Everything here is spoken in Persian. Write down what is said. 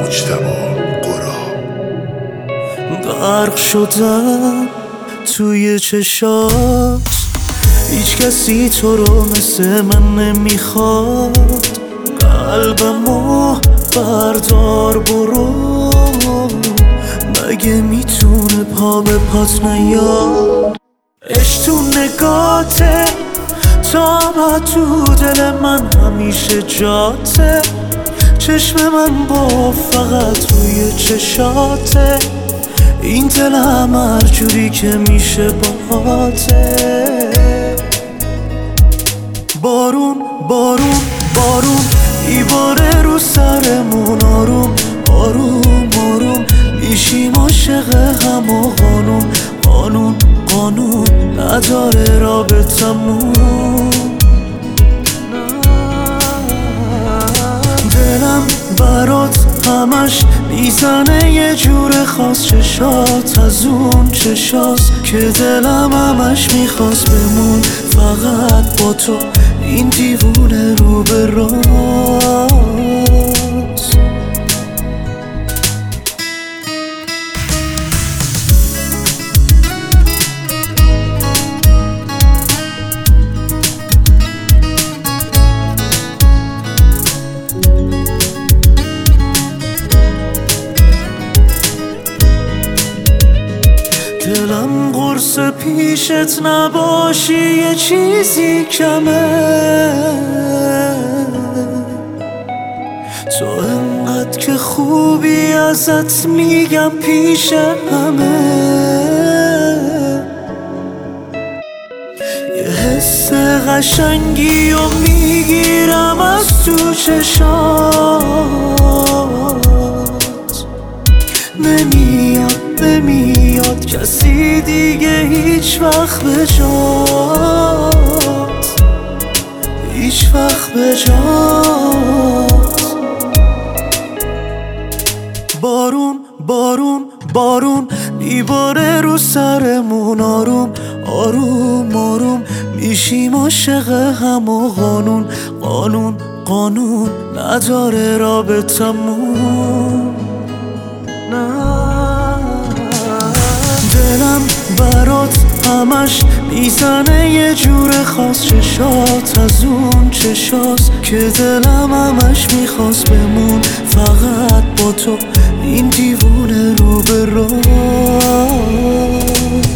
مجتبی قرا. غرق شدم توی چشات، هیچ کسی تو رو مثل من نمیخواد. قلبمو بردار برو، مگه میتونه پا به پات نیاد؟ عشق تو نگاته، تا تو دل من همیشه جاته. چشم من با فقط روی چشاته، این دلم هر جوری که میشه باهاته. بارون بارون بارون میباره رو سرمون، آروم آروم آروم میشیم عاشق هم و قانون قانون قانون نداره رابطمون. دلم برات همش میزنه یه جور خاص، چشات از اون چشاست که دلم همش میخواست بمون فقط با تو، این دیوونه رو به راست. دلم قرص پیشت نباشی یه چیزی کمه، تو انقدر که خوبی ازت میگم پیش همه. یه حس قشنگی و میگیرم از تو چشات، نمیاد کسی دیگه هیچ وقت به جات، هیچ وقت به جات. بارون بارون بارون میباره رو سرمون، آروم آروم آروم میشیم عاشق هم و قانون قانون قانون نداره رابطمون. دلم برات همش میزنه یه جور خاص، چشات از اون چشاست که دلم همش میخواست بمون فقط با تو، این دیوونه رو به راست.